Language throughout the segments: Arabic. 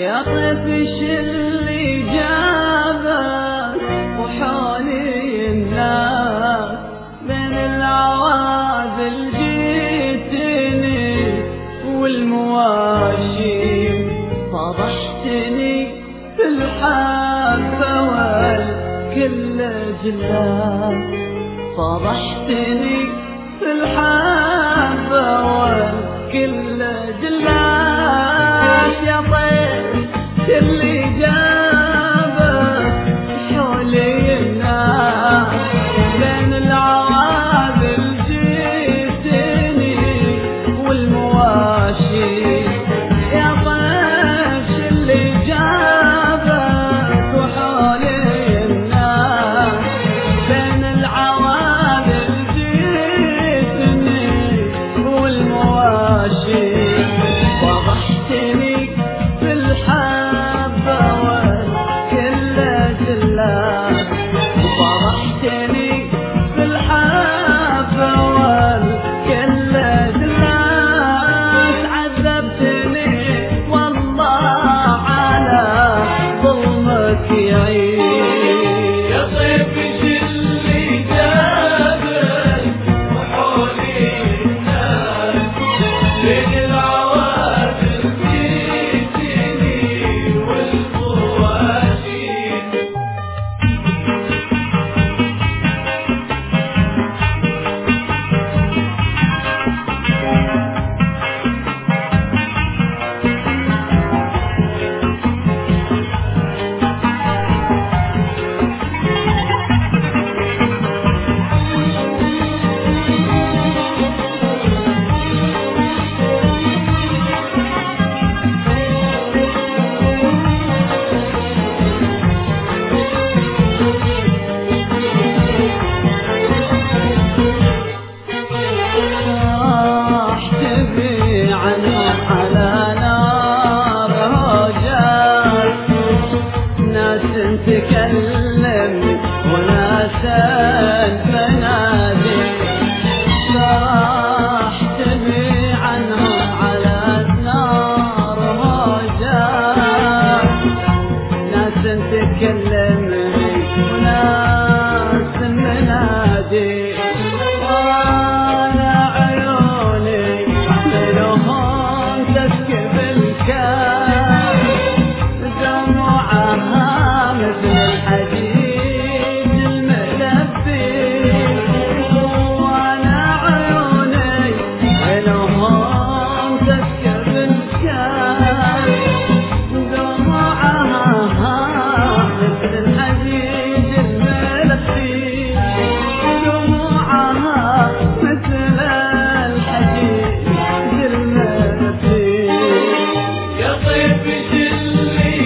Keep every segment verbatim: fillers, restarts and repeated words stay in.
يا طفش اللي جابك وحولي الناس بين العوادل جيتني والمواشي فضحتني في الحافة والكل جلاس فضحتني في الحافة والكل جلاس يا طيف اللي جابك حولي الناس بين العوادل جيتني والمواشي يا طيف اللي جابك وحولي الناس بين العوادل جيتني والمواشي فضحتني في الحبة والكل جلاس فضحتني في الحبة والكل جلاس عذبتني والله على ظلمك يعيش يا طيفش اللي جابك وحولي الناس بين العوادل جيتني والمواشي تكلم وناس المنادي راح تبي عنهم على النار هجاء ناس تكلم وناس منادي وانا عيوني منهم تسكب الكاس دموعها مثل الحديد الملبي وانا عيوني لهم تسكب الكاس دموعها مثل الحديد الملبي دموعها مثل الحديد الملبي يا طيفش اللي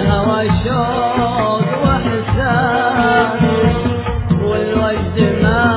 شوق واحساس والوجد ما